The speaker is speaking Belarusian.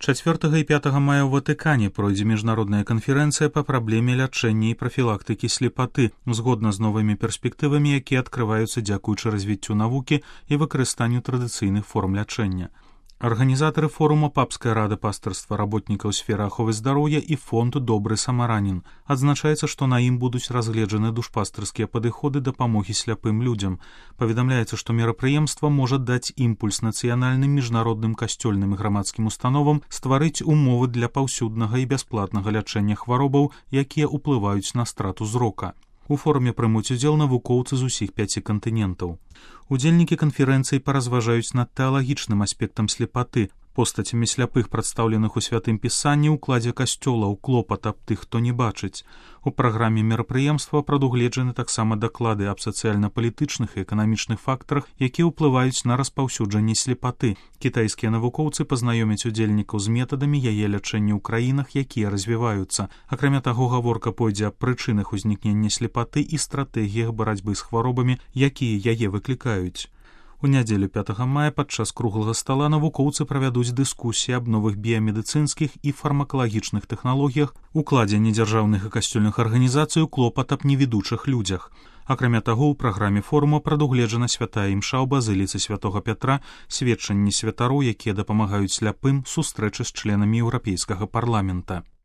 4 і 5 мая ў Ватыкане пройдзе міжнародная канферэнцыя па праблеме лячэння і прафілактыкі слепаты, згодна з новымі перспектывамі, якія адкрываюцца дзякуючы развіццю навукі і выкарыстанню традыцыйных форм лячэння. Арганізатары форума Папская рада пастырства работнікаў сферы аховы здароўя і фонд «Добры самаранін». Адзначаецца, што на ім будуць разгледжаны душпастырскія падыходы дапамогі сляпым людзям. Паведамляецца, што мерапрыемства можа даць імпульс нацыянальным міжнародным касцёльным і грамадскім установам стварыць умовы для паўсюднага і бясплатнага лячэння хваробаў, якія ўплываюць на страту зрока. У форуме прымуць удзел навукоўцы з усіх 5 кантынентаў. Удзельнікі канферэнцыі паразважаюць над тэалагічным аспектам слепаты, постацямі сляпых, прадстаўленых у святым пісанні, укладзе касцёлаў, клопат аб тых, хто не бачыць. У праграме мерапрыемства прадугледжаны таксама даклады аб сацыяльна-палітычных і эканамічных фактарах, якія ўплываюць на распаўсюджанне слепаты. Кітайскія навукоўцы пазнаёмяць удзельнікаў з метадамі яе лячэння ў краінах, якія развіваюцца. Акрамя таго, гаворка пойдзе аб прычынах узнікнення слепаты і стратэгіях барацьбы з хваробамі, якія яе выклікаюць. У нядзелю 5 мая падчас круглага стала навукоўцы правядуць дыскусіі аб новых біямедыцынскіх і фармакалагічных тэхналогіях, укладзе недзяржаўных і касцёльных арганізацый, клопат аб невідучых людзях. Акрамя таго, у праграме форума прадугледжана святая імша ў базыліцы святога Пятра, сведчанні святароў, якія дапамагаюць сляпым, сустрэчы з членамі Еўрапейскага парламента.